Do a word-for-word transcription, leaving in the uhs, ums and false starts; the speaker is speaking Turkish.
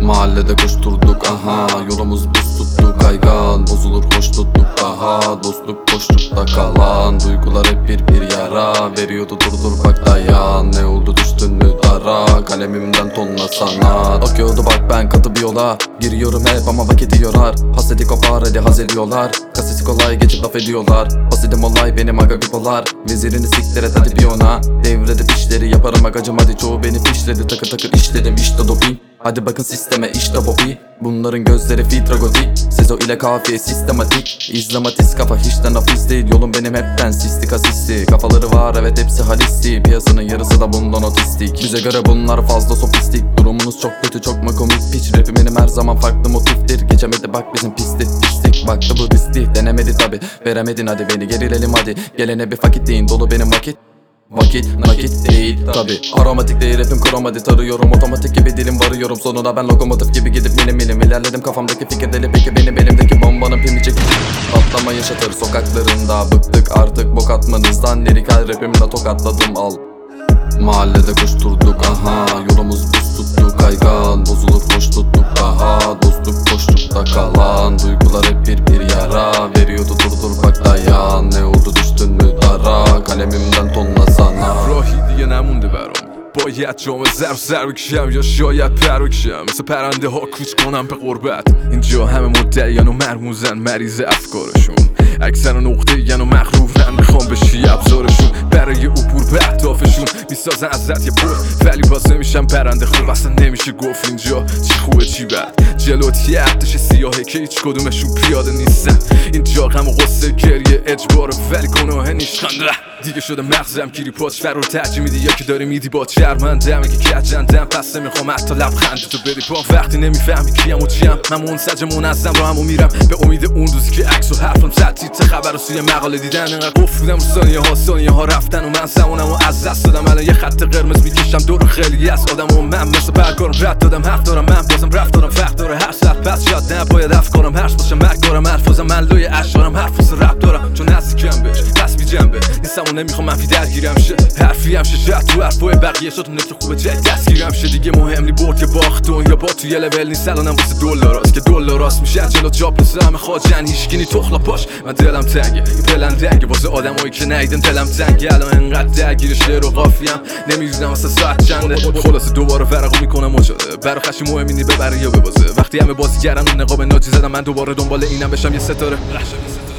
Mahallede koşturduk aha, yolumuz buz tuttu kaygan. Bozulur hoş tuttuk daha, dostluk boşlukta kalan. Duygular hep bir bir yara veriyordu, durdur bak dayan. Ne oldu düştün mü dara, kalemimden tonla sanat. Akıyordu bak ben katı bir yola, giriyorum hep ama vakit yorar. Hasedi kopar hadi haz ediyorlar, kaseti kolay geçip laf ediyorlar. Basidim olay benim aga bipolar, vezirini siktir et hadi bir ona. Devrede dişleri yaparım agacım hadi, çoğu beni fişledi, takır takır işledim işte doping. Hadi bakın sisteme işte Bobby, bunların gözleri filtre gotik. Sezo ile kafiye sistematik, İzlamatiz kafa hiçten hafif değil. Yolum benim hepten sistik asistik. Kafaları var evet hepsi halisti, piyasanın yarısı da bundan otistik. Bize göre bunlar fazla sofistik, durumunuz çok kötü çok mu komik piç. Rapim benim her zaman farklı motiftir, geçemedi bak bizim pisti pislik. Baktı bu riskli denemedi tabi, veremedin hadi beni gerilelim hadi. Gelene bir fakit deyin, dolu benim vakit. Vakit nakit değil tabi, aromatik değil rapim kromatik. Tarıyorum otomatik gibi dilim varıyorum sonuna, ben lokomotif gibi gidip milim milim ilerledim. Kafamdaki fikir deli peki benim elimdeki bombanın pimi çekip patlama yaşatır sokaklarında. Bıktık artık bok atmanızdan, lirikal rapimle tokatladım al. Mahallede koşturduk aha, yolumuz buz tuttu kaygan. Bozulur hoş tuttuk daha, dostluk boşlukta kalan. Duygular hep bir bir yara veriyordu, durdur bak dayan. Ne oldu düştün mü dara, kalemimden tonla sana. راهی دیگه نمونده برام، باید جام زر سر بکشم یا شاید پر بکشم. مثل پرنده ها کوچ کنم به غربت. اینجا همه مدعیان و مرموزن مریض افکارشون، اکثر نقطه ین و مغرورن میخوام بشی ابزارشون. برای عبور به اهدافشون میسازن ازت یه پر، ولی باز نمیشم پرنده خوب اصلا نمیشه گفت اینجا چی خوبه چی بد. جلوت یه ارتش سیاهه که هیچ کدومشون پیاده نیستن. اینجا غم و غصه گریه اجباره ولی گناه نیشتن. دیگه شده مغزم گیری پاچ فرار ترجیح میدی یا که داری میدی با شرمندم. اگه کجندم پس نمیخوام حتی لبخند تو بدی پا. وقتی نمیفهمی کیم و چیم، من منسجم منظم رو همو میرم به امید اون روزی که عکس و حرفم زد تیتر خبر رو سوی مقاله دیدن. انقدر قفل بودم ثانیه ها ثانیه ها رفتن و من زمانم و از دست دادم. الان یه خط قرمز میکشم دور خیلی از آدم و من مثل برگارم رد دادم. حق دارم من بازم رفت دارم فقط داره هر ساعت پس شاید نباید افکارم هرش باشم مرگ دارم. حرفازم من لوی اشارم حرف واسه رپ دارم چون نزدیکم بهش دست بی جنبه نیستم و نمیخوام منفی درگیرم شه. حرفی هم شه شاید تو حرفای بقیه شد نکته خوبه جای دستگیرم شه. دیگه مهم نی برد یا باخت دنیا با تو یه لول نیست الانم واسه دلاراست که دلاراست میشه جلو چاپلوس همه خواجن هیچکی تخلا پاش. من دلم تنگه این بلندنگه واسه آدمایی که نیدن دلم تنگه. الان انقدر درگیر شعر و قافیم نمیدونم واسه ساعت چنده. خلاص دوباره ورقو میکنم مجاده برا خشی مهم نی ببره یا ببازه. وقتی همه بازیگرن و نقاب ناجی زدم من دوباره دنبال اینم بشم یه ستاره.